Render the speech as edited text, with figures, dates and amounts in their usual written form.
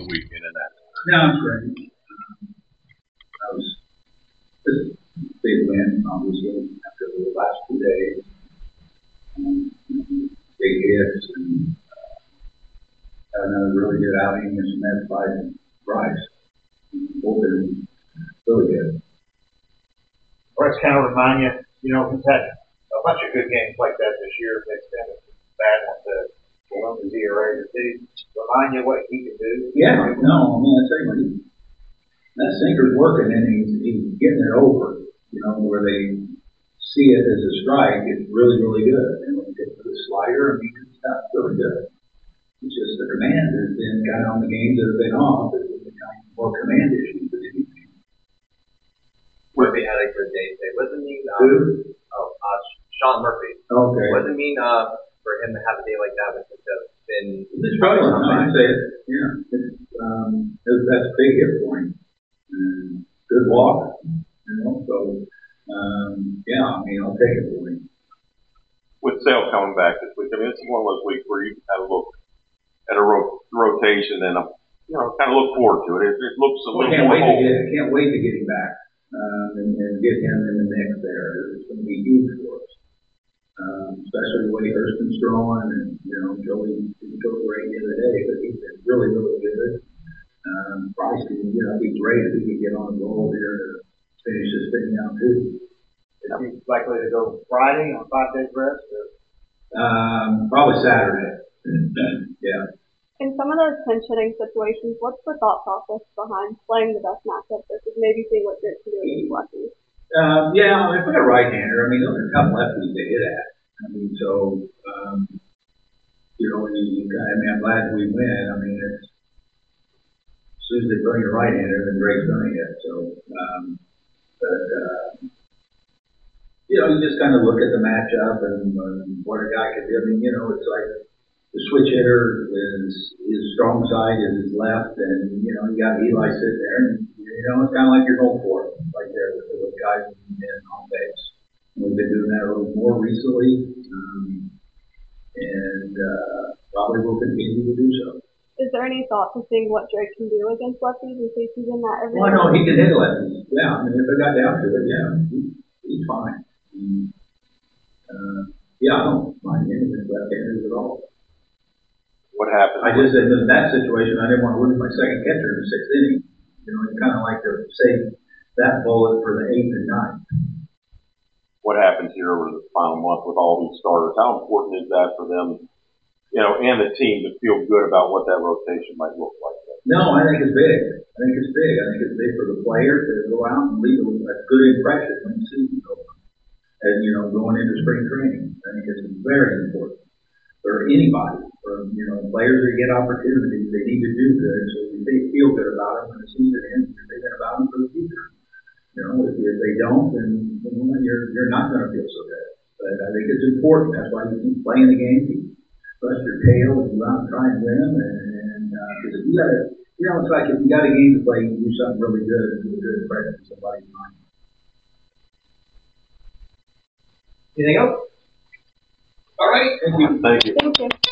the weekend in that. No, it's great. I was just a big win, obviously, after the last 2 days. Big hits and had another really good outing against Mets by Bryce. Both been really good. Let's kind of remind you, he's had a bunch of good games like that this year. Mixed in with bad ones to run the ERA. Did he remind you what he can do? Yeah, no, I mean, I tell you what, that sinker's working and he's getting it over, where they see it as a strike. It's really, really good. And when you get to the slider, I mean, that's really good. It's just the command has been kind of on the games that have been off. There's been kind of more command issues than anything. Murphy had a good day today. Wasn't he? Sean Murphy. Okay. Wasn't mean for him to have a day like that, but to have been. It's struggling. I'd say it. Yeah. That's a big hit for him. And good walk. So yeah, I mean, I'll take it for him. With Sale coming back this week, I mean, it's one of those weeks where you kind of look at a rotation and kind of look forward to it. It looks a little more whole. Can't wait to get him back and get him in the mix there. It's going to be huge for us, especially the way Hurston's throwing and Joey didn't go great the other day, but he's been really, really good. Bryce could, it'd be great if he could get on the roll here to finish this thing out too. Is he likely to go Friday on 5 days rest? Or? Probably Saturday. Yeah. In some of those pinch hitting situations, what's the thought process behind playing the best matchup versus maybe seeing what Drake can do against lefties? Yeah, if we got a right-hander, I mean, those are tough lefties to hit at. I mean, so, I'm glad we win. I mean, it's, as soon as they bring a right-hander, then Drake's going to hit. So, you just kind of look at the matchup and what a guy can do. I mean, it's like the switch hitter his strong side is his left, and you got Eli sitting there, and it's kind of like you're going for it, right there with the guys in on base. And we've been doing that a little more recently, and probably will continue to do so. Is there any thought to seeing what Drake can do against lefties in case he's in that every? Well, no, he can hit lefties. Yeah, I mean, if it got down to it, yeah, he's fine. Yeah, I don't mind him with left-handers at all. What happened? I just said in that situation, I didn't want to lose my second catcher in the 6th inning. You kind of like to save that bullet for the 8th and 9th. What happens here over the final month with all these starters? How important is that for them, and the team to feel good about what that rotation might look like? No, I think it's big. I think it's big for the players to go out and leave a good impression when the season's over. And, going into spring training. I think it's very important for anybody, for, players that get opportunities, they need to do good so they feel good about them when the season ends. You're thinking about them for the future. If they don't, then you're not going to feel so good. But I think it's important. That's why you keep playing the game. You bust your tail and go out and try and win them. And because if you got to, it's like if you got a game to play, you do something really good and do a good impression of somebody's mind. Anything else? All right. Thank you. Thank you.